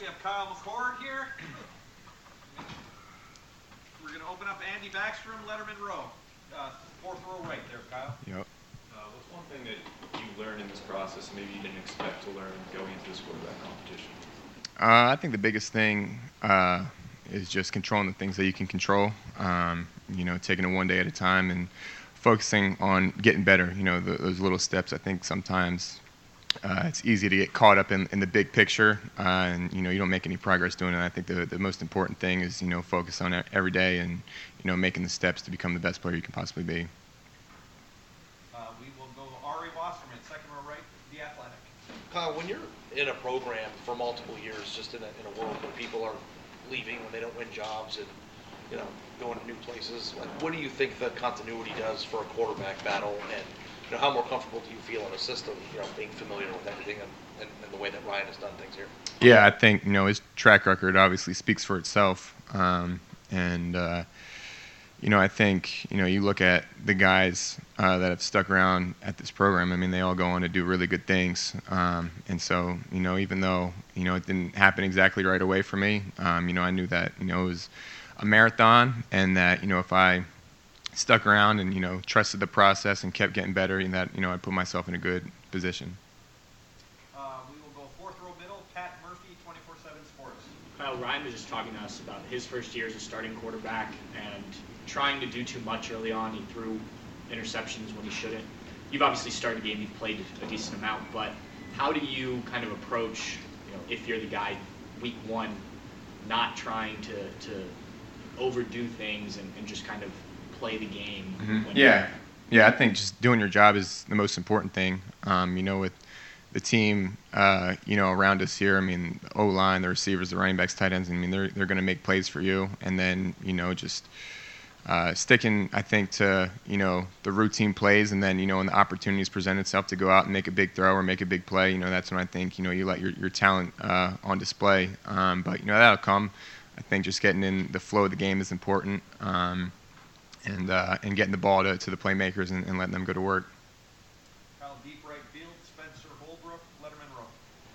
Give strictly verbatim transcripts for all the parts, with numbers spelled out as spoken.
We have Kyle McCord here. We're going to open up Andy Backstrom, Letterman row. Uh, fourth row right there, Kyle. Yep. Uh, what's one thing that you learned in this process maybe you didn't expect to learn going into this quarterback competition? Uh, I think the biggest thing uh, is just controlling the things that you can control. Um, you know, taking it one day at a time and focusing on getting better. You know, the, those little steps. I think sometimes uh, it's easy to get caught up in, in the big picture, uh, and you know, you don't make any progress doing it. I think the the most important thing is you know focus on it every day and you know making the steps to become the best player you can possibly be. Uh, we will go to Ari Wasserman, second row right, The Athletic. Kyle, when you're in a program for multiple years, just in a, in a world where people are leaving when they don't win jobs and you know going to new places, like what do you think the continuity does for a quarterback battle, and you know how more comfortable do you feel in a system, you know, being familiar with everything and, and, and the way that Ryan has done things here? Yeah, I think you know his track record obviously speaks for itself, um, and uh, you know I think you know you look at the guys uh, that have stuck around at this program. I mean, they all go on to do really good things, um, and so you know even though you know it didn't happen exactly right away for me, um, you know I knew that you know it was a marathon, and that you know if I stuck around and you know trusted the process and kept getting better, and that you know I put myself in a good position. Uh, we will go fourth row middle, Pat Murphy, twenty-four seven Sports. Kyle, Ryan was just talking to us about his first year as a starting quarterback and trying to do too much early on. He threw interceptions when he shouldn't. You've obviously started the game, you've played a decent amount, but how do you kind of approach, you know, if you're the guy week one, not trying to, to overdo things and, and just kind of play the game? Mm-hmm. When Yeah, yeah. I think just doing your job is the most important thing. Um, you know, with the team, uh, you know, around us here. I mean, the O-line, the receivers, the running backs, tight ends. I mean, they're they're going to make plays for you, and then you know, just uh, sticking, I think, to you know the routine plays, and then you know when the opportunities present itself to go out and make a big throw or make a big play, you know, that's when I think you know you let your your talent uh, on display. Um, but you know that'll come. I think just getting in the flow of the game is important. Um, and uh, and getting the ball to, to the playmakers and, and letting them go to work. Kyle, deep right field, Spencer Holbrook, Letterman row.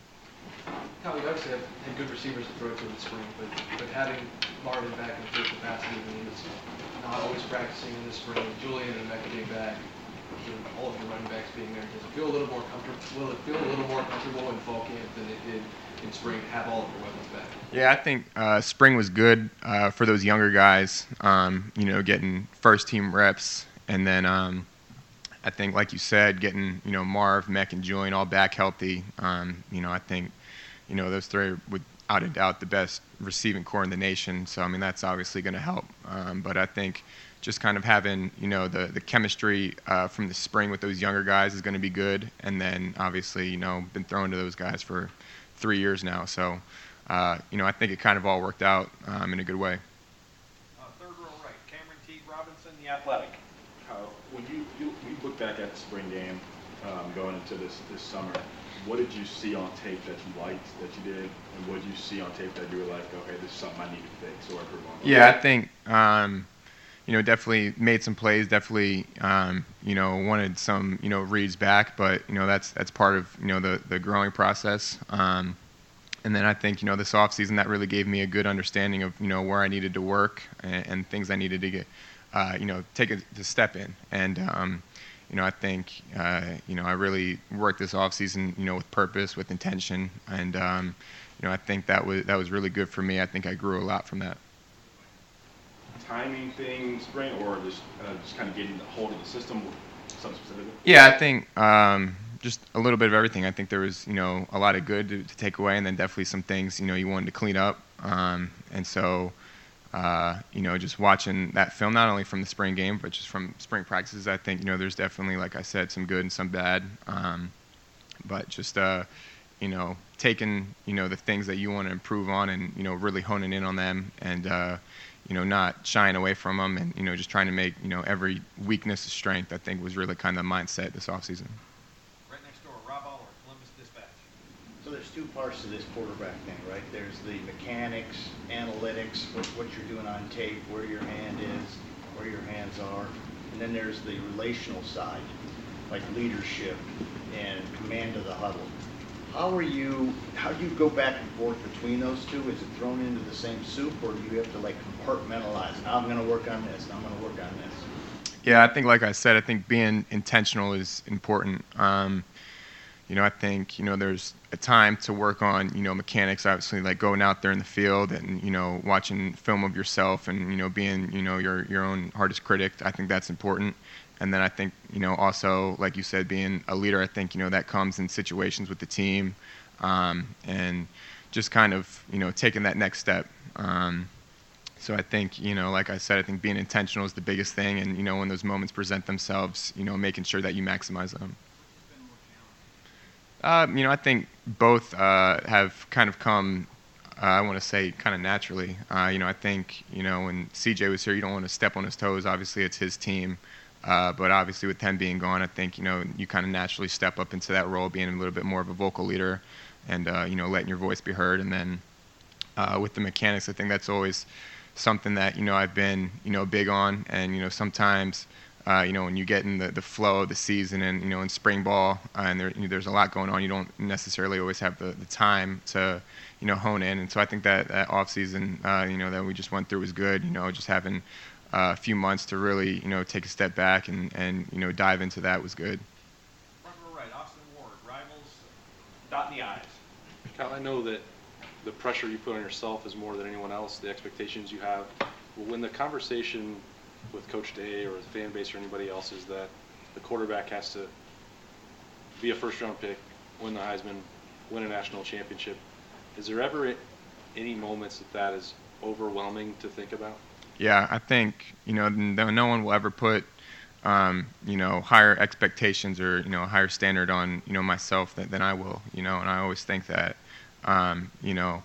Kyle, we obviously have had good receivers to throw to in the spring, but, but having Marvin back in full capacity when he was not always practicing in the spring, Julian and Mecca being back, and all of your running backs being there, does it feel a little more comfortable? Will it feel a little more comfortable in fall camp than it did in spring to have all of your weapons back? Yeah, I think uh, spring was good uh, for those younger guys, um, you know, getting first-team reps. And then um, I think, like you said, getting, you know, Marv, Mech, and Julian all back healthy. Um, you know, I think, you know, those three are without a doubt the best receiving core in the nation. So, I mean, that's obviously going to help. Um, but I think just kind of having, you know, the, the chemistry uh, from the spring with those younger guys is going to be good. And then, obviously, you know, been throwing to those guys for three years now. So, uh, you know, I think it kind of all worked out um, in a good way. Uh, third row right, Cameron Teague Robinson, The Athletic. Kyle, when you, you, you look back at the spring game um, going into this, this summer, what did you see on tape that you liked that you did, and what did you see on tape that you were like, okay, this is something I need to fix or improve on? Yeah, I think, um, you know, definitely made some plays, definitely, um, you know, wanted some, you know, reads back, but, you know, that's that's part of, you know, the, the growing process. Um, and then I think, you know, this offseason that really gave me a good understanding of, you know, where I needed to work and, and things I needed to get, uh, you know, take a, to step in. And, um, you know, I think, uh, you know, I really worked this offseason, you know, with purpose, with intention. And, um, you know, I think that was, that was really good for me. I think I grew a lot from that. Timing thing, spring, or just uh, just kind of getting a hold of the system, something specific? Yeah, I think um, just a little bit of everything. I think there was, you know, a lot of good to, to take away, and then definitely some things, you know, you wanted to clean up. Um, and so, uh, you know, just watching that film, not only from the spring game, but just from spring practices, I think, you know, there's definitely, like I said, some good and some bad. Um, but just, uh, you know, taking, you know, the things that you want to improve on and, you know, really honing in on them and, uh, you know, not shying away from them and, you know, just trying to make, you know, every weakness a strength, I think was really kind of the mindset this offseason. Right next door, Rob Aller, Columbus Dispatch. So there's two parts to this quarterback thing, right? There's the mechanics, analytics, what, what you're doing on tape, where your hand is, where your hands are. And then there's the relational side, like leadership and command of the huddle. How are you, how do you go back and forth between those two? Is it thrown into the same soup, or do you have to like compartmentalize? Now I'm going to work on this, now I'm going to work on this. Yeah, I think, like I said, I think being intentional is important. Um, you know, I think, you know, there's a time to work on, you know, mechanics, obviously, like going out there in the field and, you know, watching film of yourself and, you know, being, you know, your, your own hardest critic. I think that's important. And then I think, you know, also, like you said, being a leader, I think, you know, that comes in situations with the team um, and just kind of, you know, taking that next step. Um, so I think, you know, like I said, I think being intentional is the biggest thing. And, you know, when those moments present themselves, you know, making sure that you maximize them. Uh, you know, I think both uh, have kind of come, uh, I want to say, kind of naturally. Uh, you know, I think, you know, when C J was here, you don't want to step on his toes. Obviously, it's his team. Uh, but obviously with him being gone, I think, you know, you kind of naturally step up into that role, being a little bit more of a vocal leader and, uh, you know, letting your voice be heard. And then uh, with the mechanics, I think that's always something that, you know, I've been, you know, big on. And, you know, sometimes, uh, you know, when you get in the, the flow of the season and, you know, in spring ball uh, and there, you know, there's a lot going on, you don't necessarily always have the, the time to, you know, hone in. And so I think that, that off season, uh, you know, that we just went through was good, you know, just having Uh, a few months to really, you know, take a step back and, and you know, dive into that was good. Front row right, Austin Ward, rivals, dotting the I's. Kyle, I know that the pressure you put on yourself is more than anyone else, the expectations you have. When the conversation with Coach Day or the fan base or anybody else is that the quarterback has to be a first-round pick, win the Heisman, win a national championship, is there ever any moments that that is overwhelming to think about? Yeah, I think, you know, no one will ever put, um, you know, higher expectations or, you know, a higher standard on, you know, myself than, than I will, you know, and I always think that, um, you know,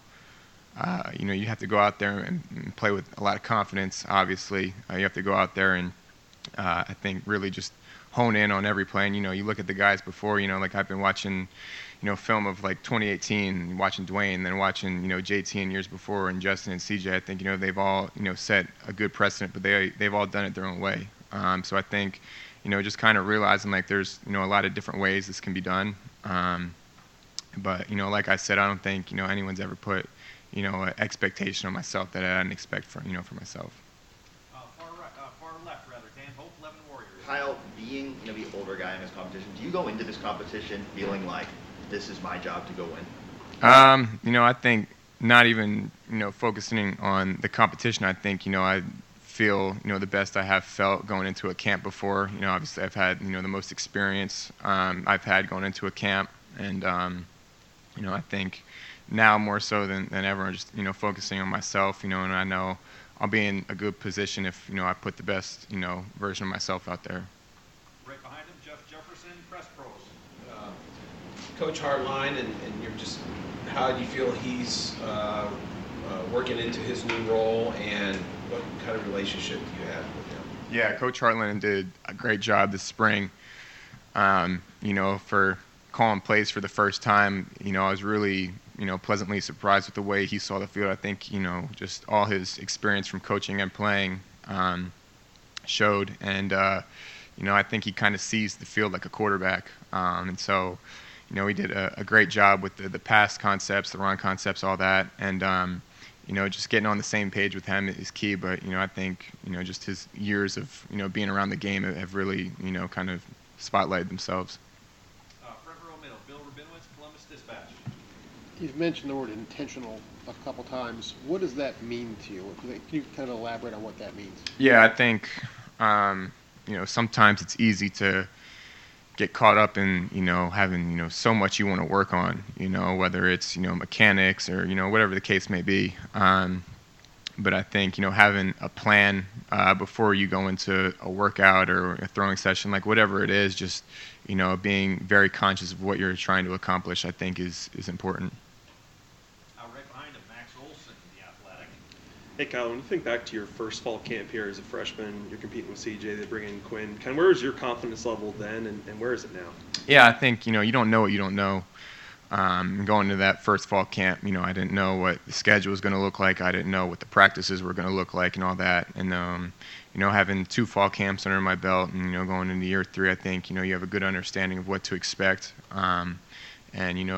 uh, you know, you have to go out there and, and play with a lot of confidence, obviously. Uh, you have to go out there and uh, I think really just hone in on every play. And, you know, you look at the guys before, you know, like I've been watching, you know, film of like twenty eighteen, watching Dwayne, then watching, you know, J T in years before and Justin and C J. I think, you know, they've all, you know, set a good precedent, but they, they've all done it their own way. Um, so I think, you know, just kind of realizing like there's, you know, a lot of different ways this can be done. Um, but, you know, like I said, I don't think, you know, anyone's ever put, you know, an expectation on myself that I didn't expect for, you know, for myself. Uh, far right, uh, far left rather, Dan Hope, Lebanon Warriors. Kyle, being you know, the older guy in this competition, do you go into this competition feeling like this is my job to go win? Um, you know, I think not even, you know, focusing on the competition, I think, you know, I feel, you know, the best I have felt going into a camp before. You know, obviously I've had, you know, the most experience um, I've had going into a camp. And, um, you know, I think now more so than, than ever, I'm just, you know, focusing on myself, you know, and I know I'll be in a good position if, you know, I put the best, you know, version of myself out there. Right behind him, Jeff Jefferson, Press Pros. Uh, Coach Hartline, and, and you're just, how do you feel he's uh, uh, working into his new role, and what kind of relationship do you have with him? Yeah, Coach Hartline did a great job this spring, um, you know, for calling plays for the first time. You know, I was really, you know, pleasantly surprised with the way he saw the field. I think, you know, just all his experience from coaching and playing um, showed. And, uh, you know, I think he kind of sees the field like a quarterback. Um, and so, you know, he did a, a great job with the, the pass concepts, the run concepts, all that. And, um, you know, just getting on the same page with him is key. But, you know, I think, you know, just his years of, you know, being around the game have really, you know, kind of spotlighted themselves. Uh, front row middle, Bill Rabinowitz, Columbus Dispatch. You've mentioned the word intentional a couple times. What does that mean to you? Can you kind of elaborate on what that means? Yeah, I think, um, you know, sometimes it's easy to get caught up in, you know, having, you know, so much you want to work on, you know, whether it's, you know, mechanics or, you know, whatever the case may be. Um, but I think, you know, having a plan uh, before you go into a workout or a throwing session, like whatever it is, just, you know, being very conscious of what you're trying to accomplish, I think is, is important. Uh, right behind him, Max Olson, the athletic. Hey, Kyle, when you think back to your first fall camp here as a freshman, you're competing with C J, they bring in Quinn. Kind of where was your confidence level then, and, and where is it now? Yeah, I think, you know, you don't know what you don't know. Um, going into that first fall camp, you know, I didn't know what the schedule was going to look like. I didn't know what the practices were going to look like and all that. And, um, you know, having two fall camps under my belt and, you know, going into year three, I think, you know, you have a good understanding of what to expect. Um, and, you know,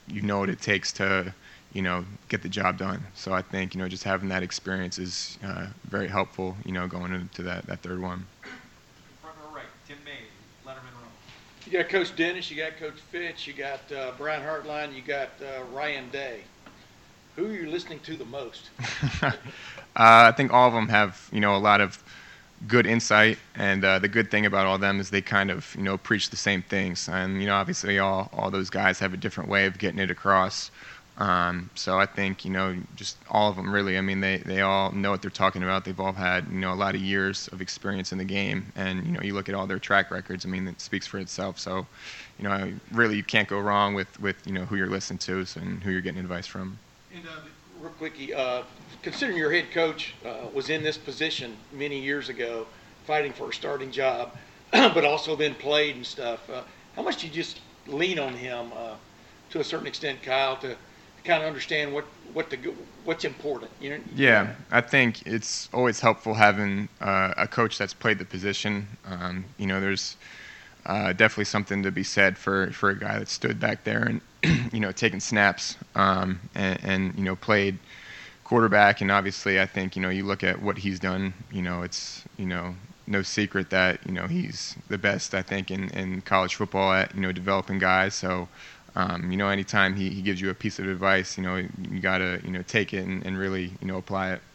you know what it takes to, you know, get the job done. So I think, you know, just having that experience is uh, very helpful, you know, going into that, that third one. Front row right, Tim May, Letterman Row. You got Coach Dennis, you got Coach Fitch, you got uh, Brian Hartline, you got uh, Ryan Day. Who are you listening to the most? uh, I think all of them have, you know, a lot of good insight, and uh, the good thing about all of them is they kind of, you know, preach the same things. And, you know, obviously all, all those guys have a different way of getting it across. Um, so I think, you know, just all of them really, I mean, they, they all know what they're talking about. They've all had, you know, a lot of years of experience in the game. And, you know, you look at all their track records, I mean, it speaks for itself. So, you know, really you can't go wrong with, with you know, who you're listening to and who you're getting advice from. And, uh, real quickie, uh, considering your head coach uh, was in this position many years ago, fighting for a starting job, but also then played and stuff, uh, how much do you just lean on him uh, to a certain extent, Kyle, to, to kind of understand what, what the, what's important? You know? Yeah, I think it's always helpful having uh, a coach that's played the position. Um, you know, there's uh, definitely something to be said for, for a guy that stood back there and, you know, taking snaps um, and, and, you know, played quarterback. And obviously I think, you know, you look at what he's done, you know, it's, you know, no secret that, you know, he's the best, I think, in, in college football at, you know, developing guys. So, um, you know, anytime he, he gives you a piece of advice, you know, you got to, you know, take it and, and really, you know, apply it.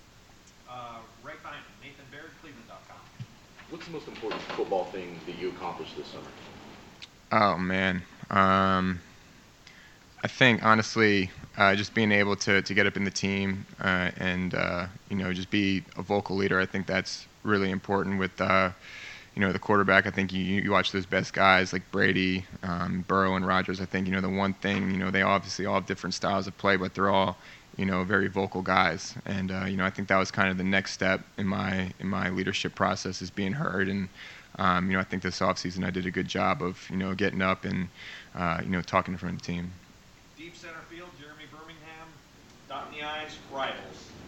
Uh, right behind him, Nathan Baird, Cleveland dot com. What's the most important football thing that you accomplished this summer? Oh, man. Um, I think, honestly, uh, just being able to, to get up in the team uh, and, uh, you know, just be a vocal leader, I think that's really important with, uh, you know, the quarterback. I think you, you watch those best guys like Brady, um, Burrow, and Rodgers. I think, you know, the one thing, you know, they obviously all have different styles of play, but they're all, you know, very vocal guys. And, uh, you know, I think that was kind of the next step in my in my leadership process is being heard. And, um, you know, I think this offseason I did a good job of, you know, getting up and, uh, you know, talking in front of the team. Deep center field, Jeremy Birmingham, dotting the I's, rivals.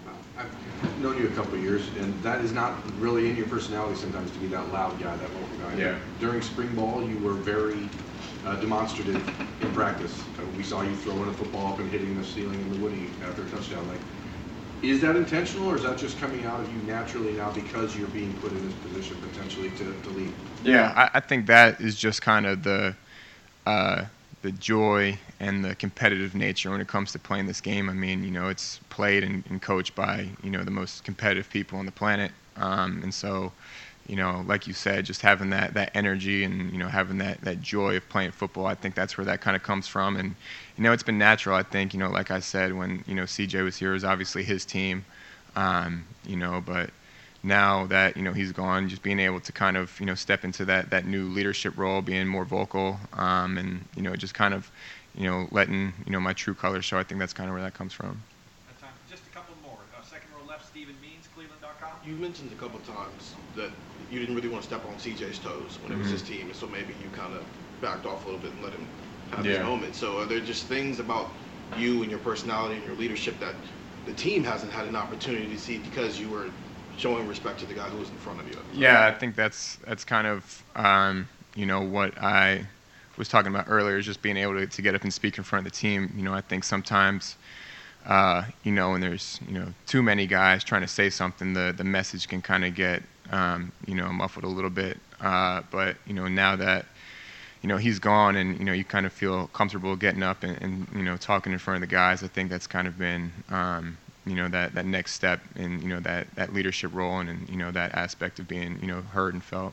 I've known you a couple of years, and that is not really in your personality sometimes to be that loud guy, that vocal guy. Yeah. During spring ball, you were very uh, demonstrative in practice. Uh, we saw you throwing a football up and hitting the ceiling in the Woody after a touchdown. Like, is that intentional, or is that just coming out of you naturally now because you're being put in this position potentially to, to lead? Yeah, I, I think that is just kind of the uh, the joy and the competitive nature when it comes to playing this game. I mean, you know, it's played and, and coached by, you know, the most competitive people on the planet. Um, and so, you know, like you said, just having that, that energy and, you know, having that, that joy of playing football, I think that's where that kind of comes from. And, you know, it's been natural, I think, you know, like I said, when, you know, C J was here, it was obviously his team, um, you know, but now that, you know, he's gone, just being able to kind of, you know, step into that, that new leadership role, being more vocal, um, and, you know, just kind of, you know, letting, you know, my true colors show. I think that's kind of where that comes from. That's time for just a couple more. Uh, second row left, Stephen Means, Cleveland dot com. You mentioned a couple times that you didn't really want to step on C J's toes when it was Mhm. his team, and so maybe you kind of backed off a little bit and let him have Yeah. his moment. So are there just things about you and your personality and your leadership that the team hasn't had an opportunity to see because you were showing respect to the guy who was in front of you? Yeah, I think that's that's kind of um, you know, what I was talking about earlier, is just being able to, to get up and speak in front of the team. You know, I think sometimes uh, you know, when there's, you know, too many guys trying to say something, the the message can kind of get um, you know, muffled a little bit. Uh, but you know, now that you know he's gone and you know you kind of feel comfortable getting up and, and you know talking in front of the guys, I think that's kind of been um, you know, that, that next step in, you know, that, that leadership role and, and, you know, that aspect of being, you know, heard and felt.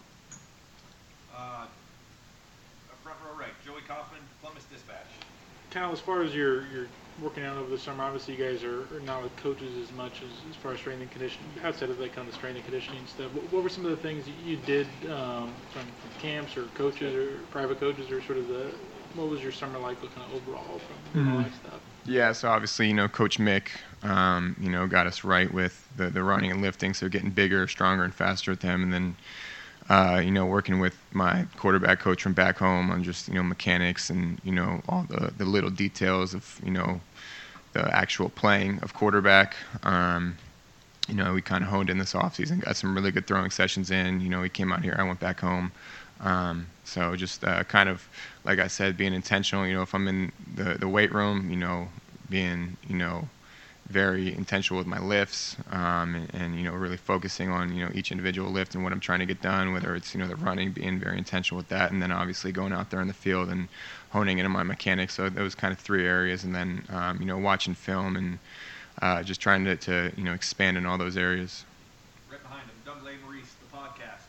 Uh, front row right, Joey Kaufman, Columbus Dispatch. Kyle, as far as your, your working out over the summer, obviously you guys are, are not with coaches as much as, as far as strength and conditioning, outside of that kind of strength and conditioning stuff. What, what were some of the things you did um, from, from camps or coaches or private coaches, or sort of the, what was your summer like, what kind of overall from Mm-hmm. all that stuff? Yeah, so obviously, you know, Coach Mick, um, you know, got us right with the, the running and lifting, so getting bigger, stronger, and faster with them. And then, uh, you know, working with my quarterback coach from back home on just, you know, mechanics and, you know, all the, the little details of, you know, the actual playing of quarterback. Um, you know, we kind of honed in this offseason, got some really good throwing sessions in. You know, he came out here, I went back home. Um, so just uh, kind of, like I said, being intentional. You know, if I'm in the the weight room, you know, being you know very intentional with my lifts, um, and, and you know really focusing on you know each individual lift and what I'm trying to get done. Whether it's you know the running, being very intentional with that, and then obviously going out there in the field and honing in on my mechanics. So those kind of three areas, and then um, you know watching film and uh, just trying to, to you know expand in all those areas. Right behind him, Doug Maurice, the podcast.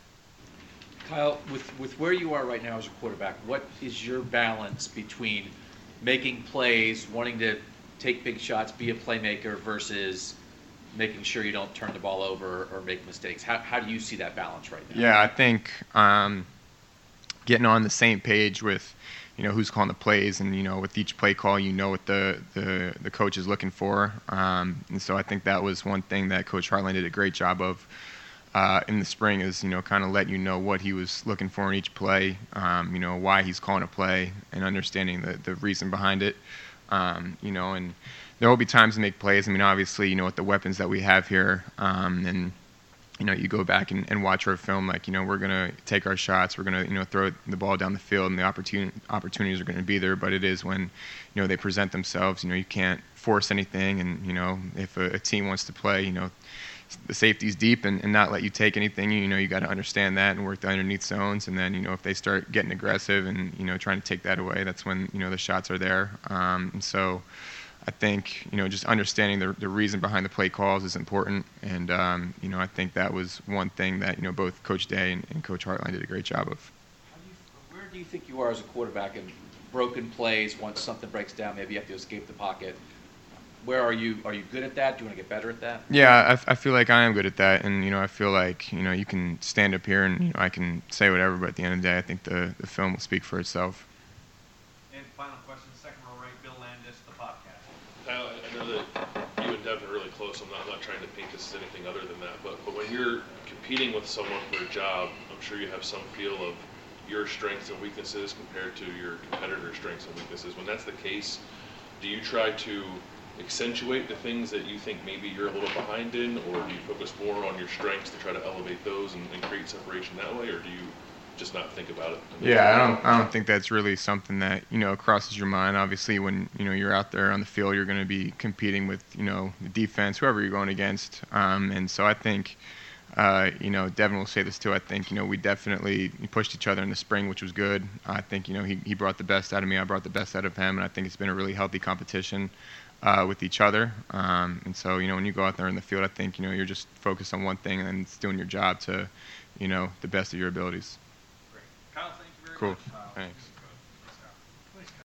Kyle, with, with where you are right now as a quarterback, what is your balance between making plays, wanting to take big shots, be a playmaker, versus making sure you don't turn the ball over or make mistakes? How, how do you see that balance right now? Yeah, I think um, getting on the same page with, you know, who's calling the plays, and, you know, with each play call, you know what the, the, the coach is looking for. Um, and so I think that was one thing that Coach Hartline did a great job of uh, in the spring, is, you know, kind of let you know what he was looking for in each play, um, you know, why he's calling a play, and understanding the, the reason behind it. Um, you know, and there will be times to make plays. I mean, obviously, you know, with the weapons that we have here, um, and, you know, you go back and, and watch our film, like, you know, we're going to take our shots, we're going to, you know, throw the ball down the field, and the opportun- opportunities are going to be there. But it is when, you know, they present themselves, you know, you can't force anything. And, you know, if a, a team wants to play, you know, the safety's deep and, and not let you take anything, you know, you got to understand that and work the underneath zones. And then, you know, if they start getting aggressive and, you know, trying to take that away, that's when, you know, the shots are there. Um, and so I think, you know, just understanding the, the reason behind the play calls is important. And, um, you know, I think that was one thing that, you know, both Coach Day and, and Coach Hartline did a great job of. How do you, where do you think you are as a quarterback in broken plays? Once something breaks down, maybe you have to escape the pocket. Where are you? Are you good at that? Do you want to get better at that? Yeah, I, I feel like I am good at that, and you know, I feel like you know, you can stand up here and you know, I can say whatever, but at the end of the day, I think the, the film will speak for itself. And final question, second row right, Bill Landis, the podcast. Kyle, I know that you and Devin are really close. I'm not, I'm not trying to paint this as anything other than that, but but when you're competing with someone for a job, I'm sure you have some feel of your strengths and weaknesses compared to your competitor's strengths and weaknesses. When that's the case, do you try to accentuate the things that you think maybe you're a little behind in, or do you focus more on your strengths to try to elevate those and, and create separation that way, or do you just not think about it? Yeah, I don't I don't think that's really something that, you know, crosses your mind. Obviously, when, you know, you're out there on the field, you're going to be competing with, you know, the defense, whoever you're going against. Um, and so I think, uh, you know, Devin will say this too, I think, you know, we definitely pushed each other in the spring, which was good. I think, you know, he, he brought the best out of me, I brought the best out of him, and I think it's been a really healthy competition Uh, with each other. Um, and so, you know, when you go out there in the field, I think, you know, you're just focused on one thing and it's doing your job to, you know, the best of your abilities. Great. Kyle, thank you very cool. much. Kyle. Thanks.